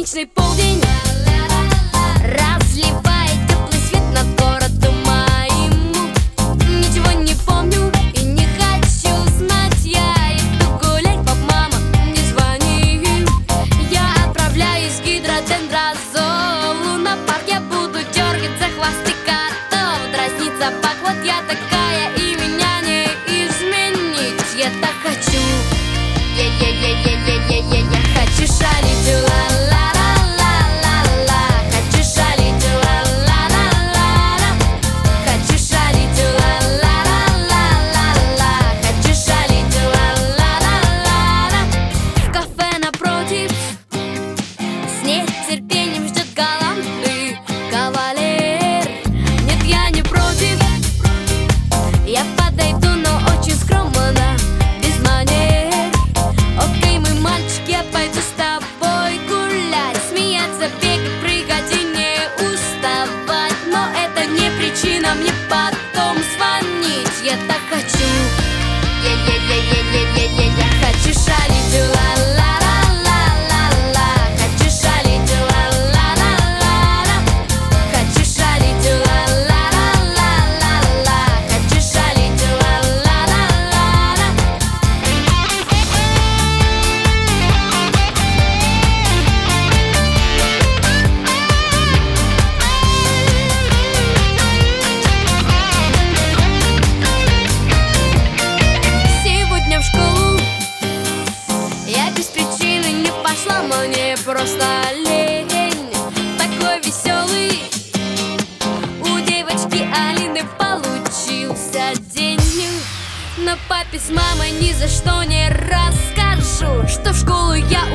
солнечный полдень разливает теплый свет над городом моим. Ничего не помню и не хочу знать. Я иду гулять, пап, мама, не звони. Я отправляюсь в гидродендрозолу. На парк я буду дергать за хвосты котов, дразнить собак. Вот я такая, и меня не изменить. Я так хочу. Я хочу шалить, ла-ла-ла-ла-ла-ла. Хочу шалить, ла-ла-ла-ла-ла. Хочу шалить, ла-ла-ла-ла-ла. Хочу шалить, ла-ла-ла-ла. В кафе напротив с нетерпением ждет галантный кавалер. Нет, я не против, я подойду, но очень скромно, без манер. Окей, мой мальчик, я пойду с тобой гулять, смеяться, бегать, прыгать и не уставать. Но это не причина мне потом звонить. Я так хочу. Я хочу шалить, ла-ла-ла-ла-ла. Хочу шалить, ла-ла-ла-ла-ла. Хочу шалить, ла-ла-ла-ла-ла. Хочу шалить, ла-ла-ла-ла-ла. Сегодня в школу я без причины не пошла, мне просто лень. Такой веселый у девочки Алины получился день. Но папе с мамой ни за что не расскажу, что в школу я